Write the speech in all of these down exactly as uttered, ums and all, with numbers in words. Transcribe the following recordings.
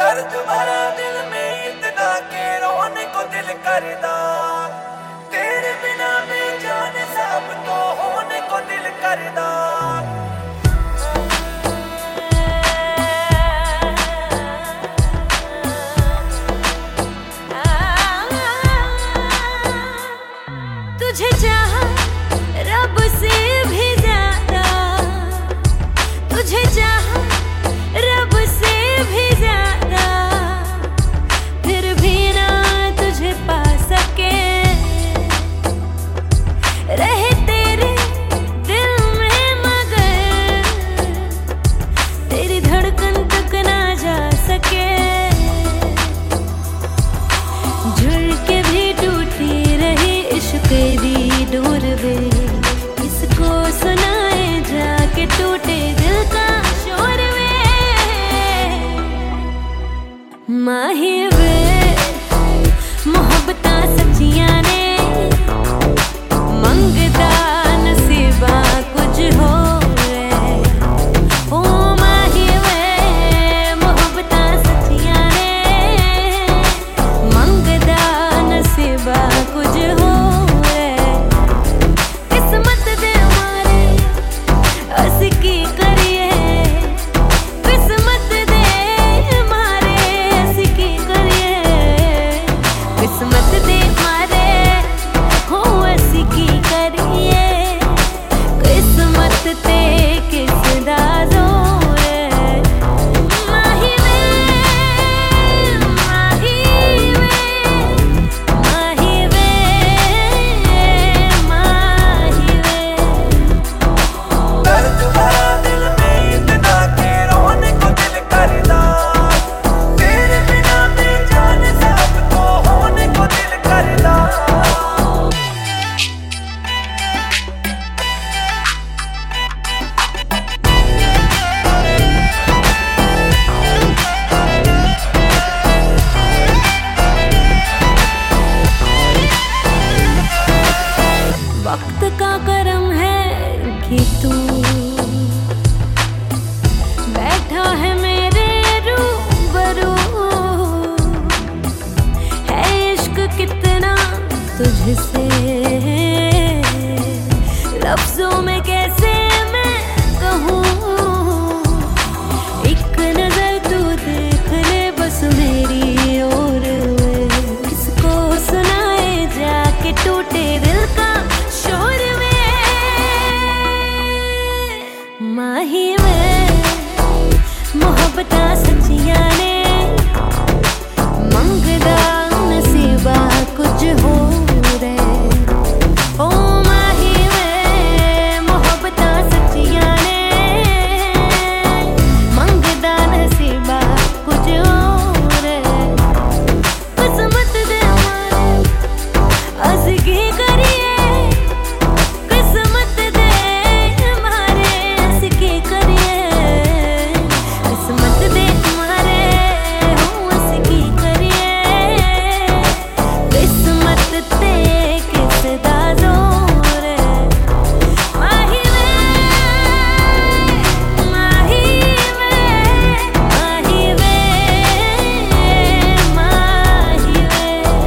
दर्द भरा दिल में इतना के रोने को दिल करदा, तेरे बिना बेजान सब तो होने को दिल करदा। तुझे चाहा रब से भी ज्यादा, तुझे चाहा रब से भी ज्यादा, फिर भी ना तुझे पा सके, रहे तेरे दिल में मगर तेरी धड़कन तक ना जा सके। जुड़ के भी टूटी रही इश्क दी डोर वे, किसको सुनाए जाके टूटे दिल का शोर वे। माही वे मोहब्बतां सच्चियां ने, मंगदा नसीबा कुछ हो रे। ओ माही वे मोहब्बतां सच्चियां ने, मंगदा नसीबा कुछ हो। की करिए किस्मत दे मारे, ऐसी की करिए किस्मत दे मारे, हो ऐसी की करिए किस्मत ते किस दा जोर है। माही वे माही वे माही वे माही वे। दर्द भरा दिल में इतना के रोने को दिल करदा, तेरे बिना बेजान सब तो होने को दिल करदा। वक्त का करम है कि तू बैठा है मेरे रूबरू, है इश्क कितना तुझसे लफ्जों में कैसे मैं कहूँ। एक नजर तू देख ले बस मेरी ओर, किसको सुनाए जाके टूटे दिल का शोर वे। माही वे मोहब्बतां सच्चियां ने, मंगदा नसीबा कुछ हो रे। ओ माही वे मोहब्बतां सच्चियां ने, मंगदा नसीबा कुछ हो रे किस्मत दे मारे, अस की करिए किस्मत दे मारे, ऐसी की करिए किस्मत दे मारे, हो ऐसी की करिए किस्मत ते किस दा जोर है। माही वे माही वे माही वे माही वे।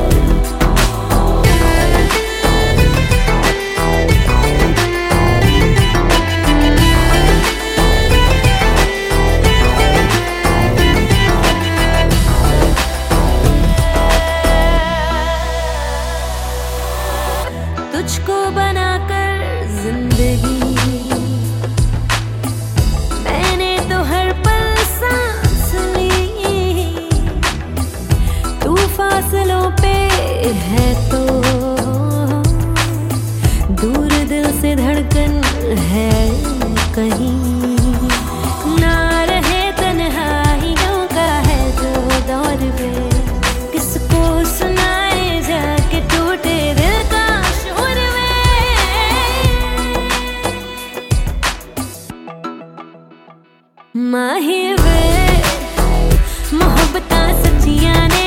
तुझको बनाकर जिंदगी मैंने तो हर पल सांस ली, तू फासलों पे है तो दूर दिल से धड़कन है कहीं, ना रहे तन्हाइयों का है जो दौर वे, किसको सुनाए जाके टूटे दिल का शोर वे। माही वे मोहब्बतां सच्चियां ने,